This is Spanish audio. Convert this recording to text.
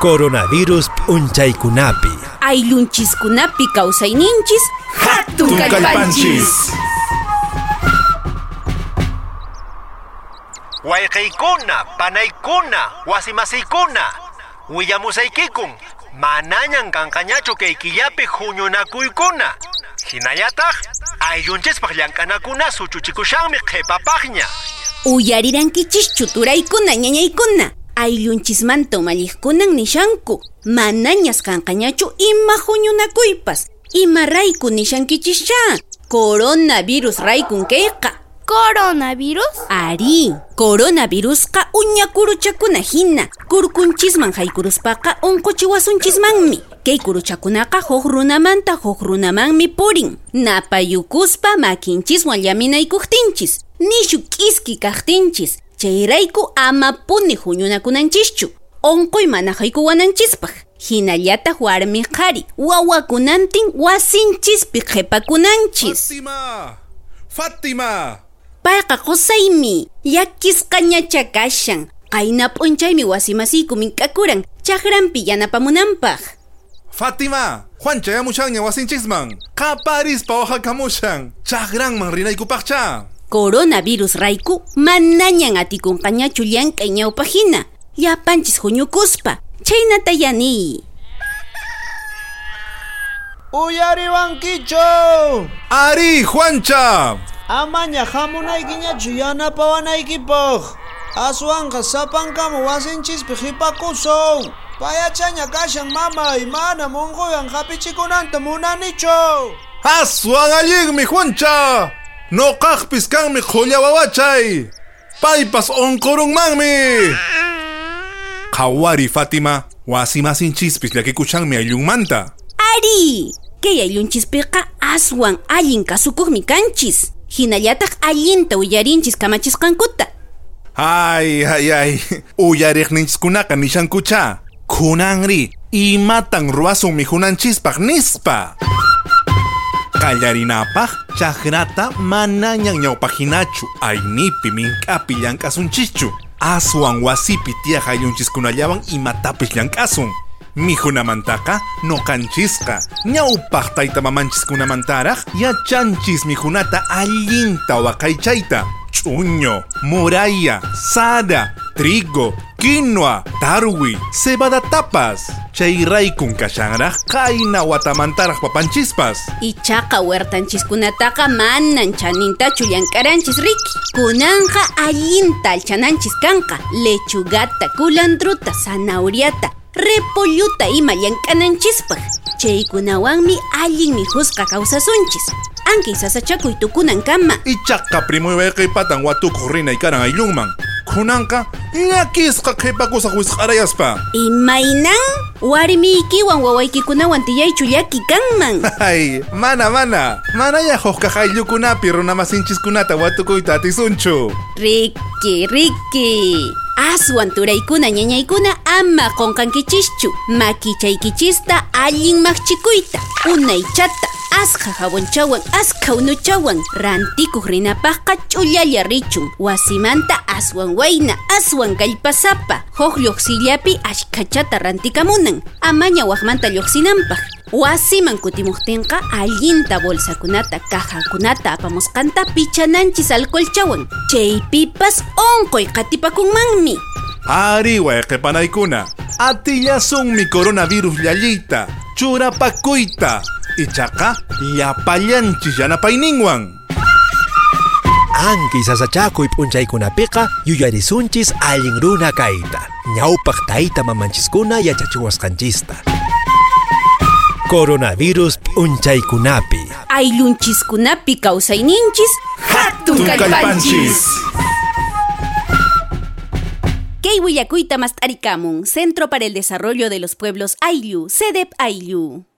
Coronavirus p'unchaykunapi Ayllunchis-kunapi kawsayninchis hatun kallpanchis. Wayqaykuna, panaykuna, wasimasiykuna, willamusaykikun, manañan kanqañachu kay killapi huñunakuykuna. Hinallataq ayllunchispaq llank'anakuna suchuchikushanmi qhipapaqña. Uyarirankichis chuturaykuna ñañaykuna. Ayllunchismanta umalliqkunan nishanku manañas kanqañachu ima huñunakuypas. Ima rayku nishankichischa coronavirus raykun kayqa. ¿Coronavirus? Ari, coronavirusqa uñakuruchakuna hina. Kurkunchisman haykuruspaqa unquchiwasunchismanmi. Kay kuruchakunaqa huk runamanta huk runamanmi purin. Napayukuspa makinchiswan llaminaykuktinchis. Nishu k'iski kaqtinchis. Chayrayku amapuni huñunakunanchischu. Onqoy mana haykuwananchispaq. Hinallataq warmi qhari wawakunantin wasinchispi qhipakunanchis. Fátima! Payqa qusaymi, yakisqañacha kashan. Qayna p'unchaymi wasimasiyku mink'akuran, chaqranpi yanapamunanpaq. Fátima! Juan chayamushanña wasinchisman. Qaparispa waqhakamushan. Chaqranman rinaykupaqcha. Coronavirus rayku manañan atikunqañachu llank'ay ñawpajina. Yapanchis huñukuspa, chaynata yani. ¡Uyariwankichu! ¡Ari, Juancha! Amaña hamunaykiñachu yanapawanaykipaq. Aswanqa sapankamu wasinchispi hipakusun. Payachaña kashan mamay, mana munquyan hapichikunanta munanichu. ¡Aswan allinmi, Juancha! Noqaqpis kanmi qulla wawachay. Paypas onqurunmanmi. Qhawari, Fátima, wasimasinchispis llakikushanmi ayllunmanta. Ari, kay ayllunchispiqa aswan allin kasukuqmi kanchis. Hinallataq allinta uyarinchis kamachisqankuta. Ay, uyariqninchikunaqa nishankucha. Kunanri, imatan ruwasunmi hunanchispaq nispa. Qallarinapaq chaqrata manañan ñawpajinachu. Aynipi mink'api llank'asunchischu. Aswan wasipi tiyaq ayllunchiskunallawan imatapis llank'asun. Mijunamantaqa noqanchisqa ñawpaq taytamamanchiskunamantaraq yachanchis mijunata allinta waqaychayta. Ch'uño, moraya, sara, trigo, quinoa, tarwi, cebadatapas. Chayraykun kashanraq qayna watamantaraq papanchispas. Ichaqa huertanchiskunataqa manan chanintachu llank'aranchis riki. Kunanqa allinta alchananchis kanqa. Lechugata, kulantruta, zanahoriata, repolluta ima llank'ananchispaq. Chaykunawanmi allin mihusqa kawsasunchis. Ankay sasachakuy tukunan kama. Ichaqa primuyqaypatan watukuq rinaykaran ayllunman. Kunanqa llakisqa qhipakusaq wisq'arayaspa. Imaynan? Warmiykiwan wawaykikunawan tiyaychu llaki kanman. Ay, manaya huqkaq ayllukunapi runamasinchiskunata watukuyta atisunchu. Riki. Aswan turaykuna ñañaykuna ama qonqankichischu. Makichaykichista allin maqchikuyta. Unaychata asqa hawunchawan asqa unuchawan rantikuq rinapaqqa ch'ullalla richun. Wasimanta aswan wayna, aswan kallpasapa. Huk lluqsillapi ashkhachata rantikamunan. Amaña waqmanta lluqsinanpaq. Wasiman kutimuqtinqa allinta bolsakunata, cajakunata apamusqanta pichananchis alcoholchawan. Chaypipas onqoy qatipakunmanmi. Ari wayqipanaykuna, atillasunmi coronavirus llalliyta, churapakuyta. Ichaqa llapallanchis yanapayninwan. Ankay sasachakuy p'unchaykunapiqa yuyarisunchis allin runa kayta. Ñawpaq tayta mamanchiskuna yachachiwasqanchista. Coronavirus p'unchaykunapi Ayllunchis-kunapi kawsayninchis hatun kallpanchis. Kay willakuyta mast'arikamun Centro para el Desarrollo de los Pueblos Ayllu, CEDEP Ayllu.